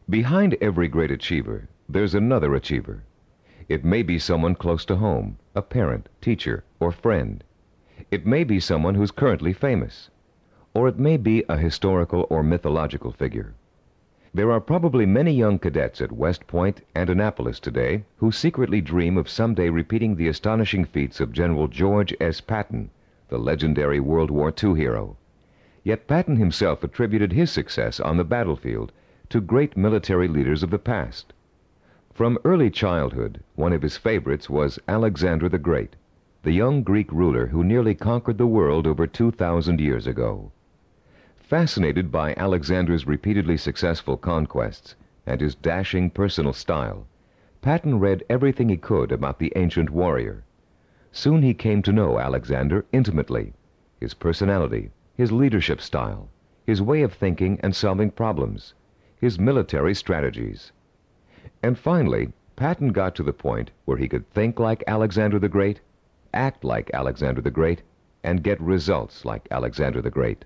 Behind every great achiever, there's another achiever. It may be someone close to home, a parent, teacher, or friend. It may be someone who's currently famous. Or it may be a historical or mythological figure. There are probably many young cadets at West Point and Annapolis today who secretly dream of someday repeating the astonishing feats of General George S. Patton, the legendary World War II hero. Yet Patton himself attributed his success on the battlefield to great military leaders of the past. From early childhood, one of his favorites was Alexander the Great, the young Greek ruler who nearly conquered the world over 2,000 years ago. Fascinated by Alexander's repeatedly successful conquests and his dashing personal style, Patton read everything he could about the ancient warrior. Soon he came to know Alexander intimately, his personality, his leadership style, his way of thinking and solving problems, his military strategies. And finally, Patton got to the point where he could think like Alexander the Great, act like Alexander the Great, and get results like Alexander the Great.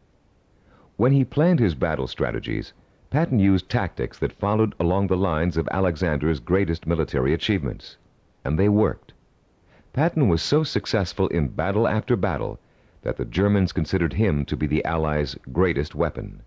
When he planned his battle strategies, Patton used tactics that followed along the lines of Alexander's greatest military achievements, and they worked. Patton was so successful in battle after battle that the Germans considered him to be the Allies' greatest weapon.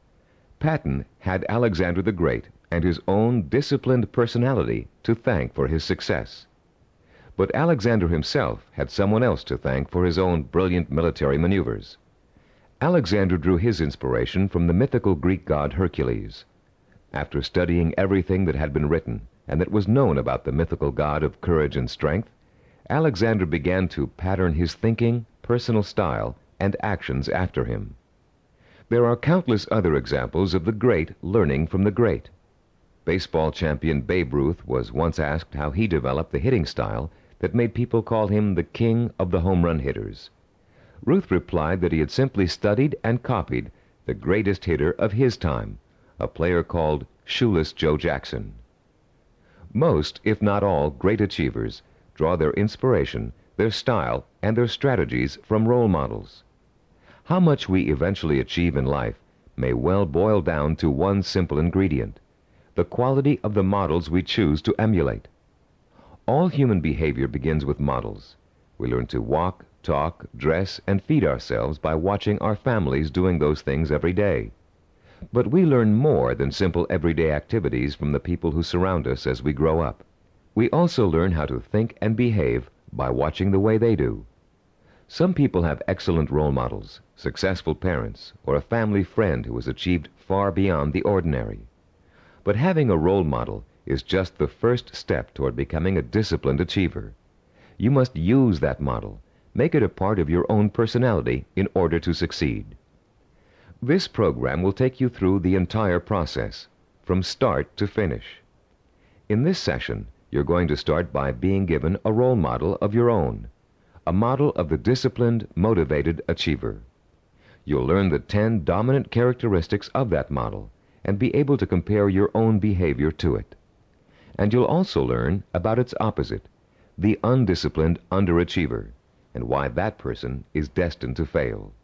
Patton had Alexander the Great and his own disciplined personality to thank for his success. But Alexander himself had someone else to thank for his own brilliant military maneuvers. Alexander drew his inspiration from the mythical Greek god Hercules. After studying everything that had been written and that was known about the mythical god of courage and strength, Alexander began to pattern his thinking, personal style, and actions after him. There are countless other examples of the great learning from the great. Baseball champion Babe Ruth was once asked how he developed the hitting style that made people call him the king of the home run hitters. Ruth replied that he had simply studied and copied the greatest hitter of his time, a player called Shoeless Joe Jackson. Most, if not all, great achievers draw their inspiration, their style, and their strategies from role models. How much we eventually achieve in life may well boil down to one simple ingredient: the quality of the models we choose to emulate. All human behavior begins with models. We learn to walk, talk, dress, and feed ourselves by watching our families doing those things every day. But we learn more than simple everyday activities from the people who surround us as we grow up. We also learn how to think and behave by watching the way they do. Some people have excellent role models, successful parents, or a family friend who has achieved far beyond the ordinary. But having a role model is just the first step toward becoming a disciplined achiever. You must use that model, make it a part of your own personality in order to succeed. This program will take you through the entire process, from start to finish. In this session, you're going to start by being given a role model of your own, a model of the disciplined, motivated achiever. You'll learn the 10 dominant characteristics of that model and be able to compare your own behavior to it. And you'll also learn about its opposite, the undisciplined underachiever, and why that person is destined to fail.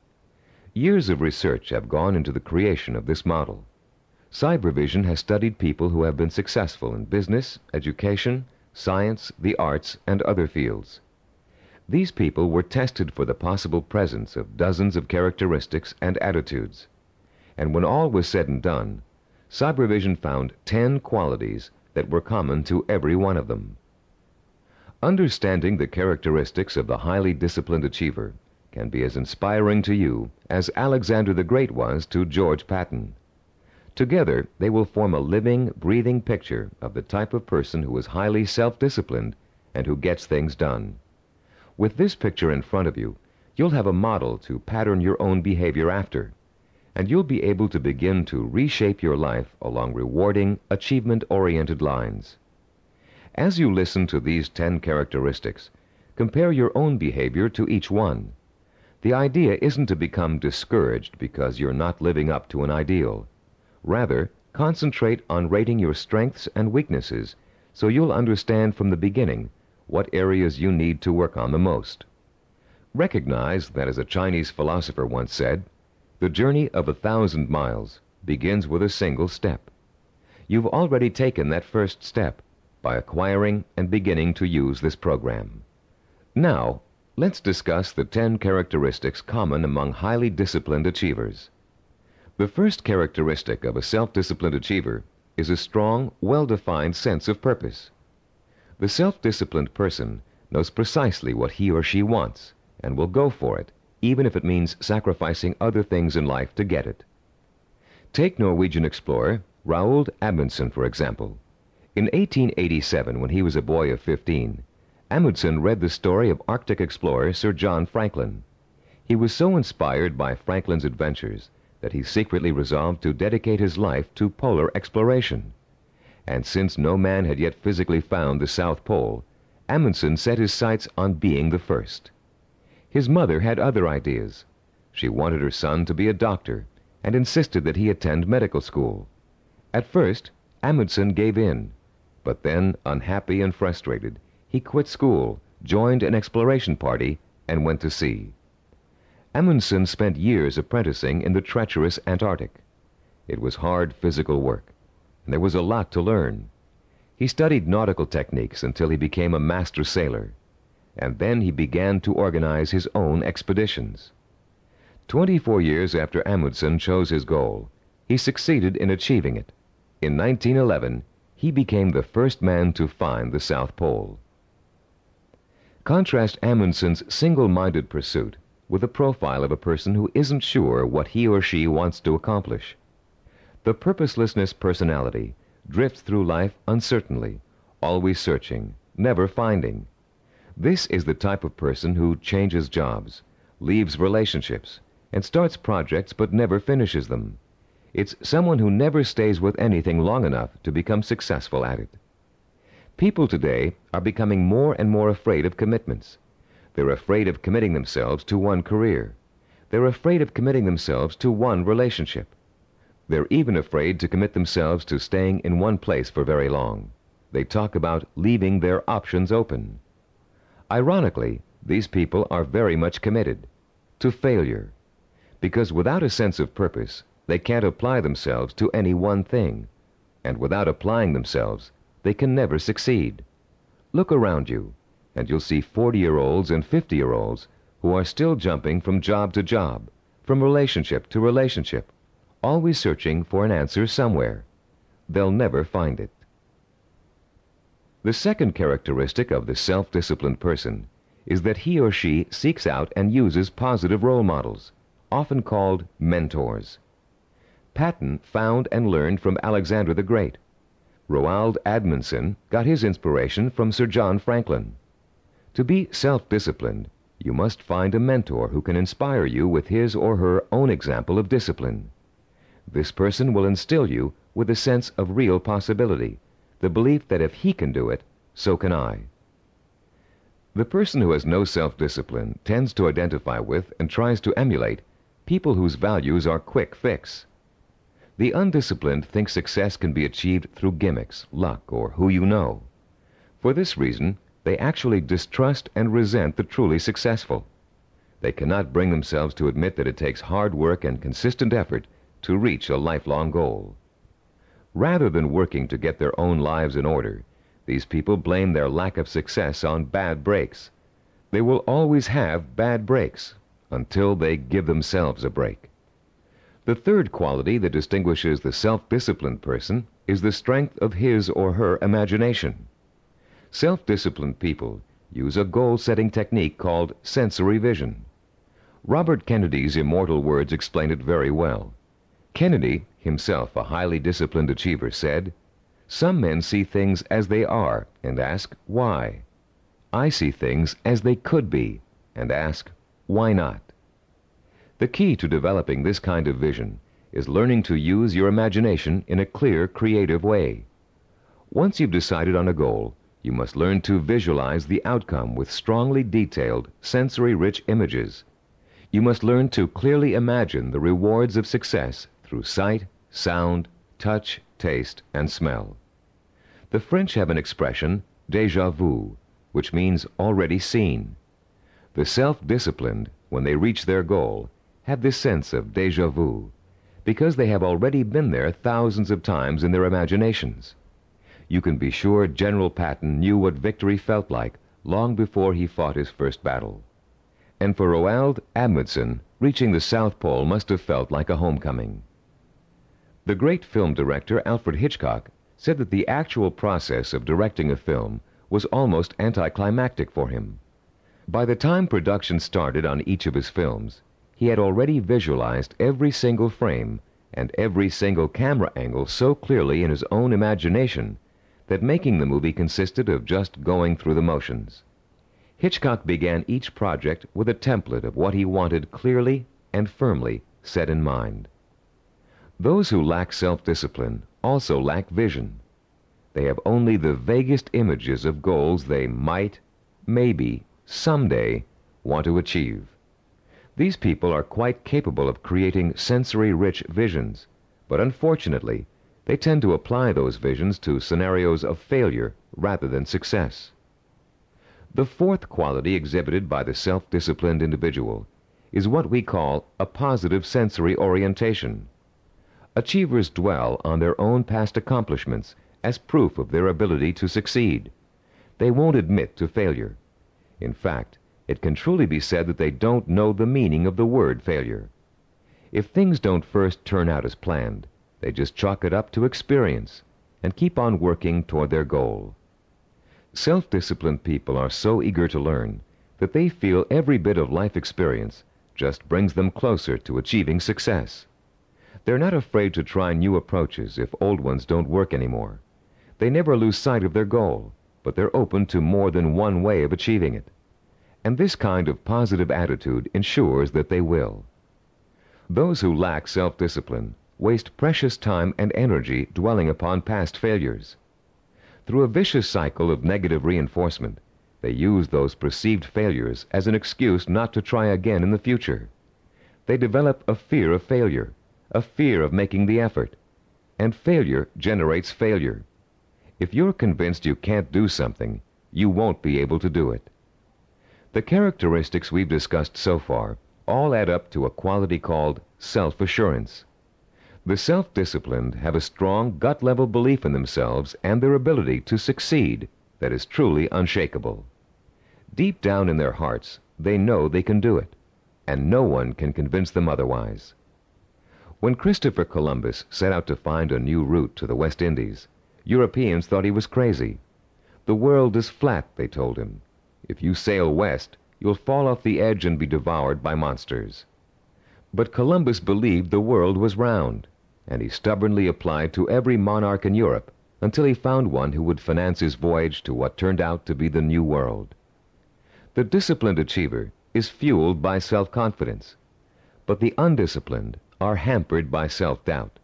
Years of research have gone into the creation of this model. Cybervision has studied people who have been successful in business, education, science, the arts, and other fields. These people were tested for the possible presence of dozens of characteristics and attitudes. And when all was said and done, Cybervision found 10 qualities that were common to every one of them. Understanding the characteristics of the highly disciplined achiever can be as inspiring to you as Alexander the Great was to George Patton. Together, they will form a living, breathing picture of the type of person who is highly self-disciplined and who gets things done. With this picture in front of you, you'll have a model to pattern your own behavior after, and you'll be able to begin to reshape your life along rewarding, achievement-oriented lines. As you listen to these 10 characteristics, compare your own behavior to each one. The idea isn't to become discouraged because you're not living up to an ideal. Rather, concentrate on rating your strengths and weaknesses so you'll understand from the beginning what areas you need to work on the most. Recognize that, as a Chinese philosopher once said, the journey of 1,000 miles begins with a single step. You've already taken that first step by acquiring and beginning to use this program. Now, let's discuss the 10 characteristics common among highly disciplined achievers. The first characteristic of a self-disciplined achiever is a strong, well-defined sense of purpose. The self-disciplined person knows precisely what he or she wants and will go for it, even if it means sacrificing other things in life to get it. Take Norwegian explorer Roald Amundsen, for example. In 1887, when he was a boy of 15, Amundsen read the story of Arctic explorer Sir John Franklin. He was so inspired by Franklin's adventures that he secretly resolved to dedicate his life to polar exploration. And since no man had yet physically found the South Pole, Amundsen set his sights on being the first. His mother had other ideas. She wanted her son to be a doctor and insisted that he attend medical school. At first, Amundsen gave in, but then, unhappy and frustrated, he quit school, joined an exploration party, and went to sea. Amundsen spent years apprenticing in the treacherous Antarctic. It was hard physical work, and there was a lot to learn. He studied nautical techniques until he became a master sailor, and then he began to organize his own expeditions. 24 years after Amundsen chose his goal, he succeeded in achieving it. In 1911, he became the first man to find the South Pole. Contrast Amundsen's single-minded pursuit with the profile of a person who isn't sure what he or she wants to accomplish. The purposelessness personality drifts through life uncertainly, always searching, never finding. This is the type of person who changes jobs, leaves relationships, and starts projects but never finishes them. It's someone who never stays with anything long enough to become successful at it. People today are becoming more and more afraid of commitments. They're afraid of committing themselves to one career. They're afraid of committing themselves to one relationship. They're even afraid to commit themselves to staying in one place for very long. They talk about leaving their options open. Ironically, these people are very much committed to failure, because without a sense of purpose, they can't apply themselves to any one thing, and without applying themselves, they can never succeed. Look around you, and you'll see 40-year-olds and 50-year-olds who are still jumping from job to job, from relationship to relationship, always searching for an answer somewhere. They'll never find it. The second characteristic of the self-disciplined person is that he or she seeks out and uses positive role models, often called mentors. Patton found and learned from Alexander the Great. Roald Amundsen got his inspiration from Sir John Franklin. To be self-disciplined, you must find a mentor who can inspire you with his or her own example of discipline. This person will instill you with a sense of real possibility, the belief that if he can do it, so can I. The person who has no self-discipline tends to identify with and tries to emulate people whose values are quick fix. The undisciplined think success can be achieved through gimmicks, luck, or who you know. For this reason, they actually distrust and resent the truly successful. They cannot bring themselves to admit that it takes hard work and consistent effort to reach a lifelong goal. Rather than working to get their own lives in order, these people blame their lack of success on bad breaks. They will always have bad breaks until they give themselves a break. The third quality that distinguishes the self-disciplined person is the strength of his or her imagination. Self-disciplined people use a goal-setting technique called sensory vision. Robert Kennedy's immortal words explain it very well. Kennedy, himself a highly disciplined achiever, said, "Some men see things as they are and ask, why? I see things as they could be and ask, why not?" The key to developing this kind of vision is learning to use your imagination in a clear, creative way. Once you've decided on a goal, you must learn to visualize the outcome with strongly detailed, sensory-rich images. You must learn to clearly imagine the rewards of success through sight, sound, touch, taste, and smell. The French have an expression, déjà vu, which means already seen. The self-disciplined, when they reach their goal, have this sense of déjà vu. because they have already been there thousands of times in their imaginations. You can be sure General Patton knew what victory felt like long before he fought his first battle. And for Roald Amundsen, reaching the South Pole must have felt like a homecoming. The great film director Alfred Hitchcock said that the actual process of directing a film was almost anticlimactic for him. By the time production started on each of his films, he had already visualized every single frame and every single camera angle so clearly in his own imagination that making the movie consisted of just going through the motions. Hitchcock began each project with a template of what he wanted clearly and firmly set in mind. Those who lack self-discipline also lack vision. They have only the vaguest images of goals they might, maybe, someday want to achieve. These people are quite capable of creating sensory-rich visions, but unfortunately, they tend to apply those visions to scenarios of failure rather than success. The fourth quality exhibited by the self-disciplined individual is what we call a positive sensory orientation. Achievers dwell on their own past accomplishments as proof of their ability to succeed. They won't admit to failure. In fact, it can truly be said that they don't know the meaning of the word failure. If things don't first turn out as planned, they just chalk it up to experience and keep on working toward their goal. Self-disciplined people are so eager to learn that they feel every bit of life experience just brings them closer to achieving success. They're not afraid to try new approaches if old ones don't work anymore. They never lose sight of their goal, but they're open to more than one way of achieving it. And this kind of positive attitude ensures that they will. Those who lack self-discipline waste precious time and energy dwelling upon past failures. Through a vicious cycle of negative reinforcement, they use those perceived failures as an excuse not to try again in the future. They develop a fear of failure, a fear of making the effort, and failure generates failure. If you're convinced you can't do something, you won't be able to do it. The characteristics we've discussed so far all add up to a quality called self-assurance. The self-disciplined have a strong gut-level belief in themselves and their ability to succeed that is truly unshakable. Deep down in their hearts, they know they can do it, and no one can convince them otherwise. When Christopher Columbus set out to find a new route to the West Indies, Europeans thought he was crazy. The world is flat, they told him. If you sail west, you'll fall off the edge and be devoured by monsters. But Columbus believed the world was round, and he stubbornly applied to every monarch in Europe until he found one who would finance his voyage to what turned out to be the New World. The disciplined achiever is fueled by self-confidence, but the undisciplined are hampered by self-doubt.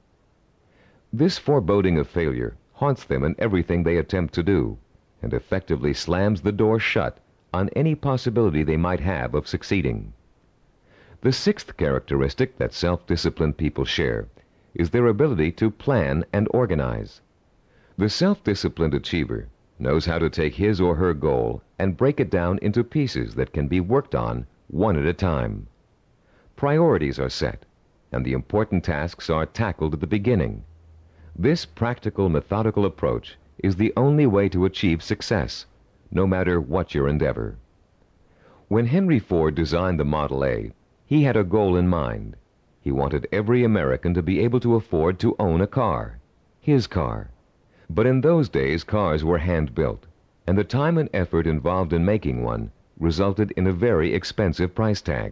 This foreboding of failure haunts them in everything they attempt to do, and effectively slams the door shut on any possibility they might have of succeeding. The sixth characteristic that self-disciplined people share is their ability to plan and organize. The self-disciplined achiever knows how to take his or her goal and break it down into pieces that can be worked on one at a time. Priorities are set, and the important tasks are tackled at the beginning. This practical, methodical approach is the only way to achieve success, no matter what your endeavor. When Henry Ford designed the Model A, he had a goal in mind. He wanted every American to be able to afford to own a car, his car. But in those days, cars were hand-built, and the time and effort involved in making one resulted in a very expensive price tag.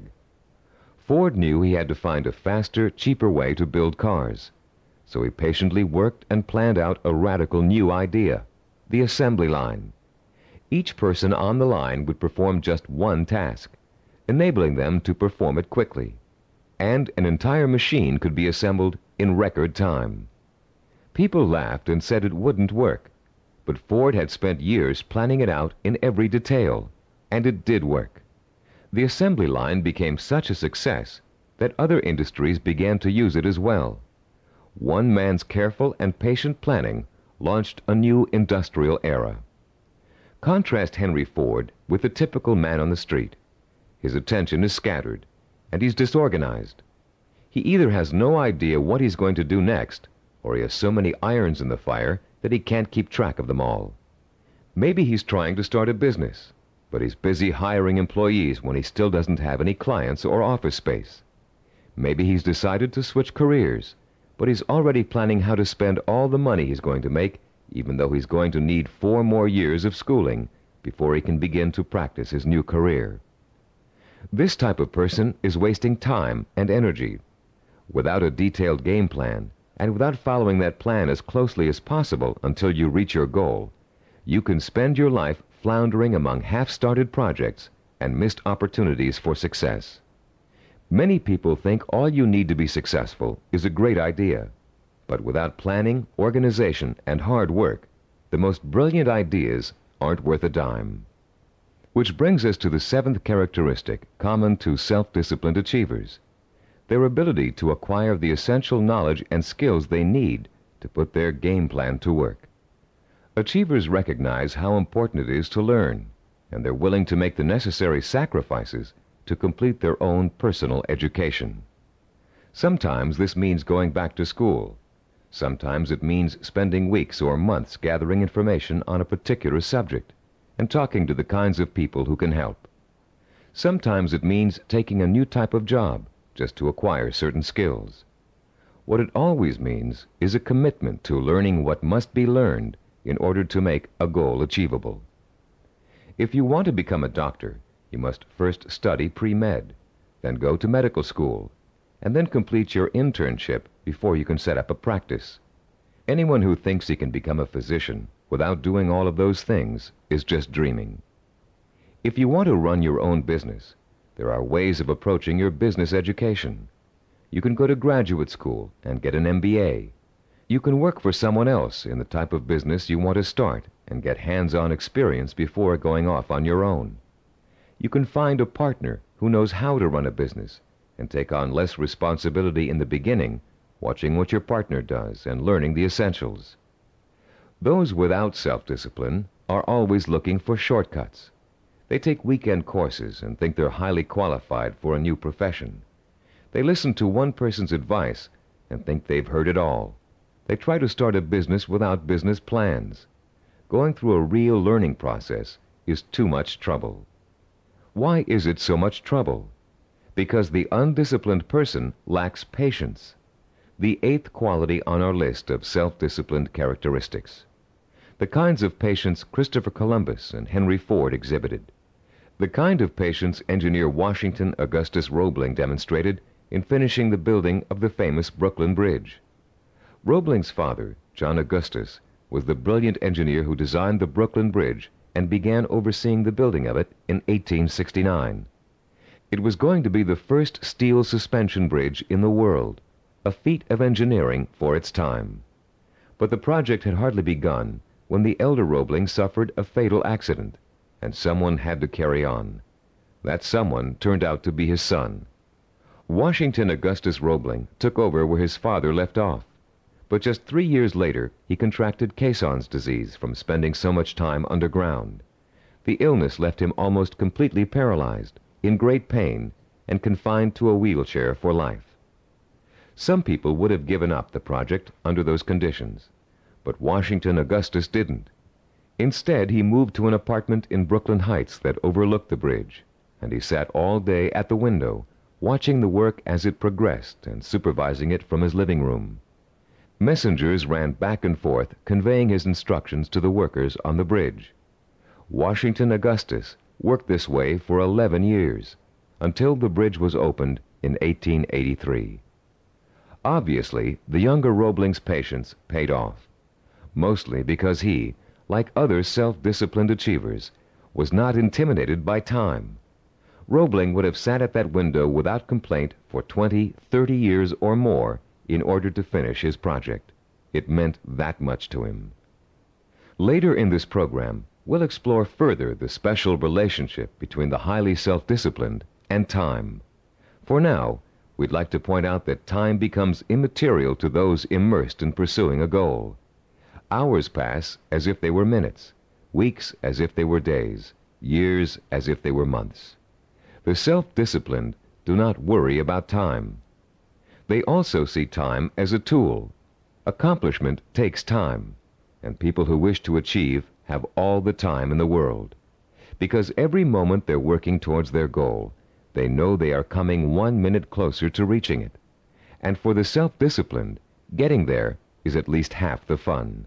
Ford knew he had to find a faster, cheaper way to build cars, so he patiently worked and planned out a radical new idea, the assembly line. Each person on the line would perform just one task, enabling them to perform it quickly, and an entire machine could be assembled in record time. People laughed and said it wouldn't work, but Ford had spent years planning it out in every detail, and it did work. The assembly line became such a success that other industries began to use it as well. One man's careful and patient planning launched a new industrial era. Contrast Henry Ford with the typical man on the street. His attention is scattered, and he's disorganized. He either has no idea what he's going to do next, or he has so many irons in the fire that he can't keep track of them all. Maybe he's trying to start a business, but he's busy hiring employees when he still doesn't have any clients or office space. Maybe he's decided to switch careers, but he's already planning how to spend all the money he's going to make, even though he's going to need 4 more years of schooling before he can begin to practice his new career. This type of person is wasting time and energy. Without a detailed game plan, and without following that plan as closely as possible until you reach your goal, you can spend your life floundering among half-started projects and missed opportunities for success. Many people think all you need to be successful is a great idea, but without planning, organization, and hard work, the most brilliant ideas aren't worth a dime. Which brings us to the 7th characteristic common to self-disciplined achievers: their ability to acquire the essential knowledge and skills they need to put their game plan to work. Achievers recognize how important it is to learn, and they're willing to make the necessary sacrifices to complete their own personal education. Sometimes this means going back to school. Sometimes it means spending weeks or months gathering information on a particular subject and talking to the kinds of people who can help. Sometimes it means taking a new type of job just to acquire certain skills. What it always means is a commitment to learning what must be learned in order to make a goal achievable. If you want to become a doctor, you must first study pre-med, then go to medical school, and then complete your internship before you can set up a practice. Anyone who thinks he can become a physician without doing all of those things is just dreaming. If you want to run your own business, there are ways of approaching your business education. You can go to graduate school and get an MBA. You can work for someone else in the type of business you want to start and get hands-on experience before going off on your own. You can find a partner who knows how to run a business and take on less responsibility in the beginning, watching what your partner does and learning the essentials. Those without self-discipline are always looking for shortcuts. They take weekend courses and think they're highly qualified for a new profession. They listen to one person's advice and think they've heard it all. They try to start a business without business plans. Going through a real learning process is too much trouble. Why is it so much trouble? Because the undisciplined person lacks patience, the 8th quality on our list of self-disciplined characteristics. The kinds of patience Christopher Columbus and Henry Ford exhibited. The kind of patience engineer Washington Augustus Roebling demonstrated in finishing the building of the famous Brooklyn Bridge. Roebling's father, John Augustus, was the brilliant engineer who designed the Brooklyn Bridge and began overseeing the building of it in 1869. It was going to be the first steel suspension bridge in the world, a feat of engineering for its time. But the project had hardly begun when the elder Roebling suffered a fatal accident, and someone had to carry on. That someone turned out to be his son. Washington Augustus Roebling took over where his father left off, but just 3 years later he contracted Caisson's disease from spending so much time underground. The illness left him almost completely paralyzed, in great pain, and confined to a wheelchair for life. Some people would have given up the project under those conditions, but Washington Augustus didn't. Instead, he moved to an apartment in Brooklyn Heights that overlooked the bridge, and he sat all day at the window, watching the work as it progressed and supervising it from his living room. Messengers ran back and forth, conveying his instructions to the workers on the bridge. Washington Augustus worked this way for 11 years, until the bridge was opened in 1883. Obviously, the younger Roebling's patience paid off, mostly because he, like other self-disciplined achievers, was not intimidated by time. Roebling would have sat at that window without complaint for 20, 30 years or more in order to finish his project. It meant that much to him. Later in this program, we'll explore further the special relationship between the highly self-disciplined and time. For now, we'd like to point out that time becomes immaterial to those immersed in pursuing a goal. Hours pass as if they were minutes, weeks as if they were days, years as if they were months. The self-disciplined do not worry about time. They also see time as a tool. Accomplishment takes time, and people who wish to achieve have all the time in the world. Because every moment they're working towards their goal, they know they are coming 1 minute closer to reaching it. And for the self-disciplined, getting there is at least half the fun.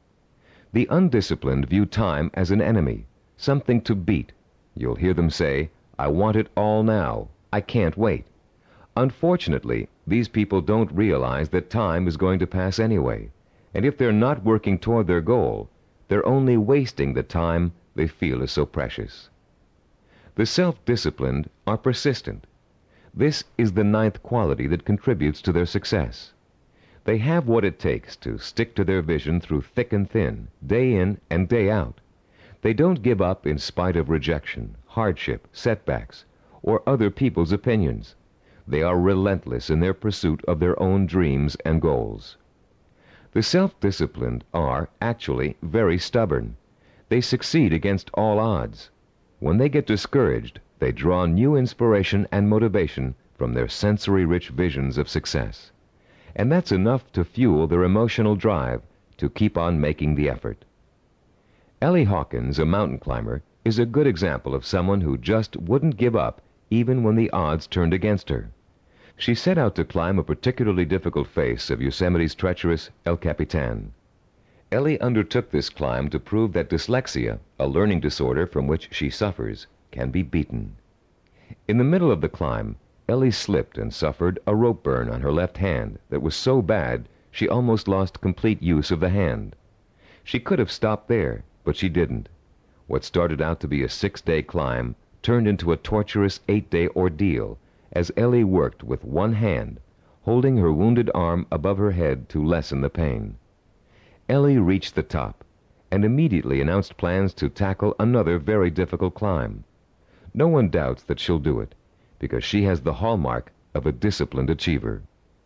The undisciplined view time as an enemy, something to beat. You'll hear them say, "I want it all now. I can't wait." Unfortunately, these people don't realize that time is going to pass anyway, and if they're not working toward their goal, they're only wasting the time they feel is so precious. The self-disciplined are persistent. This is the 9th quality that contributes to their success. They have what it takes to stick to their vision through thick and thin, day in and day out. They don't give up in spite of rejection, hardship, setbacks, or other people's opinions. They are relentless in their pursuit of their own dreams and goals. The self-disciplined are, actually, very stubborn. They succeed against all odds. When they get discouraged, they draw new inspiration and motivation from their sensory-rich visions of success. And that's enough to fuel their emotional drive to keep on making the effort. Ellie Hawkins, a mountain climber, is a good example of someone who just wouldn't give up even when the odds turned against her. She set out to climb a particularly difficult face of Yosemite's treacherous El Capitan. Ellie undertook this climb to prove that dyslexia, a learning disorder from which she suffers, can be beaten. In the middle of the climb, Ellie slipped and suffered a rope burn on her left hand that was so bad she almost lost complete use of the hand. She could have stopped there, but she didn't. What started out to be a 6-day climb turned into a torturous 8-day ordeal as Ellie worked with one hand, holding her wounded arm above her head to lessen the pain. Ellie reached the top and immediately announced plans to tackle another very difficult climb. No one doubts that she'll do it, because she has the hallmark of a disciplined achiever.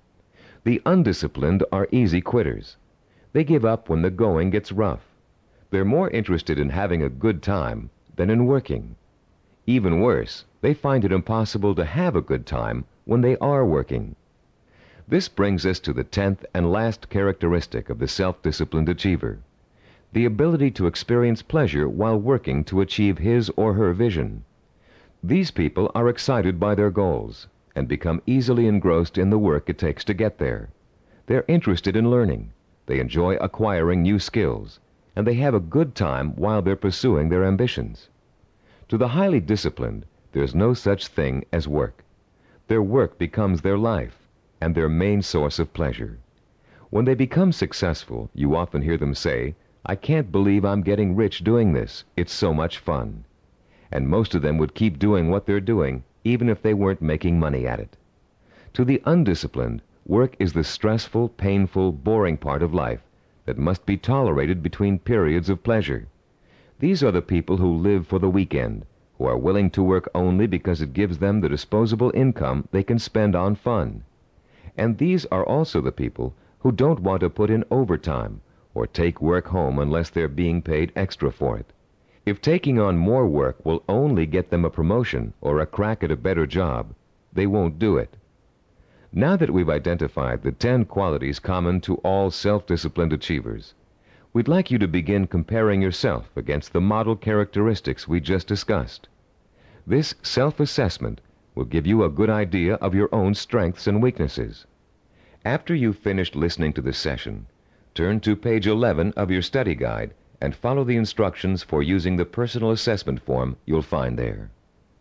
The undisciplined are easy quitters. They give up when the going gets rough. They're more interested in having a good time than in working. Even worse, they find it impossible to have a good time when they are working. This brings us to the 10th and last characteristic of the self-disciplined achiever: the ability to experience pleasure while working to achieve his or her vision. These people are excited by their goals and become easily engrossed in the work it takes to get there. They're interested in learning, they enjoy acquiring new skills, and they have a good time while they're pursuing their ambitions. To the highly disciplined, there's no such thing as work. Their work becomes their life and their main source of pleasure. When they become successful, you often hear them say, "I can't believe I'm getting rich doing this. It's so much fun." And most of them would keep doing what they're doing, even if they weren't making money at it. To the undisciplined, work is the stressful, painful, boring part of life that must be tolerated between periods of pleasure. These are the people who live for the weekend, who are willing to work only because it gives them the disposable income they can spend on fun. And these are also the people who don't want to put in overtime or take work home unless they're being paid extra for it. If taking on more work will only get them a promotion or a crack at a better job, they won't do it. Now that we've identified the 10 qualities common to all self-disciplined achievers, we'd like you to begin comparing yourself against the model characteristics we just discussed. This self-assessment will give you a good idea of your own strengths and weaknesses. After you've finished listening to this session, turn to page 11 of your study guide and follow the instructions for using the personal assessment form you'll find there.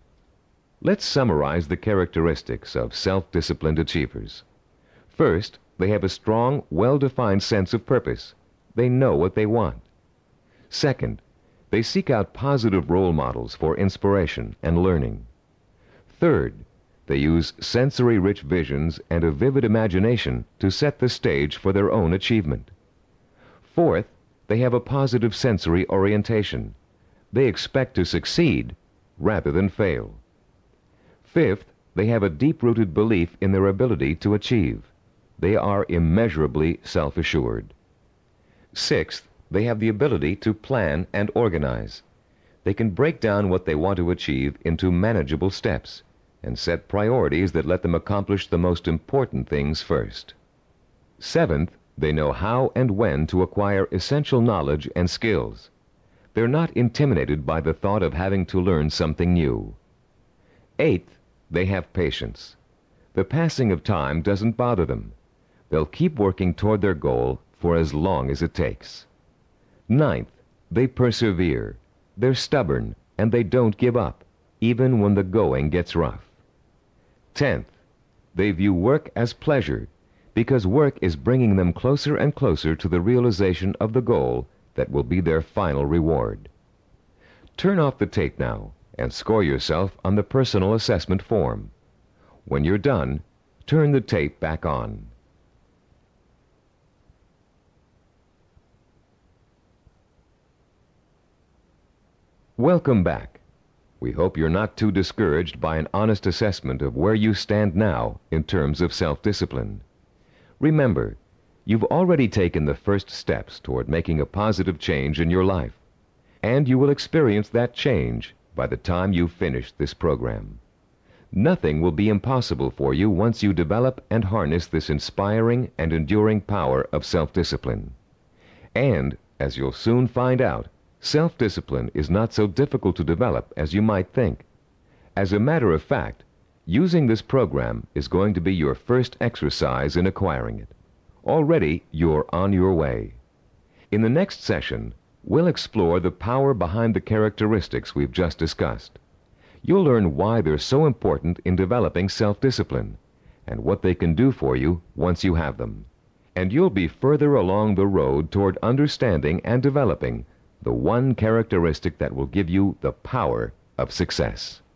Let's summarize the characteristics of self-disciplined achievers. First, they have a strong, well-defined sense of purpose. They know what they want. Second, they seek out positive role models for inspiration and learning. Third, they use sensory-rich visions and a vivid imagination to set the stage for their own achievement. Fourth, they have a positive sensory orientation. They expect to succeed rather than fail. Fifth, they have a deep-rooted belief in their ability to achieve. They are immeasurably self-assured. Sixth, they have the ability to plan and organize. They can break down what they want to achieve into manageable steps, and set priorities that let them accomplish the most important things first. Seventh, they know how and when to acquire essential knowledge and skills. They're not intimidated by the thought of having to learn something new. Eighth, they have patience. The passing of time doesn't bother them. They'll keep working toward their goal for as long as it takes. Ninth, they persevere. They're stubborn, and they don't give up, even when the going gets rough. 10th, they view work as pleasure, because work is bringing them closer and closer to the realization of the goal that will be their final reward. Turn off the tape now and score yourself on the personal assessment form. When you're done, turn the tape back on. Welcome back. We hope you're not too discouraged by an honest assessment of where you stand now in terms of self-discipline. Remember, you've already taken the first steps toward making a positive change in your life, and you will experience that change by the time you've finished this program. Nothing will be impossible for you once you develop and harness this inspiring and enduring power of self-discipline. And, as you'll soon find out, self-discipline is not so difficult to develop as you might think. As a matter of fact, using this program is going to be your first exercise in acquiring it. Already, you're on your way. In the next session, we'll explore the power behind the characteristics we've just discussed. You'll learn why they're so important in developing self-discipline and what they can do for you once you have them. And you'll be further along the road toward understanding and developing the one characteristic that will give you the power of success.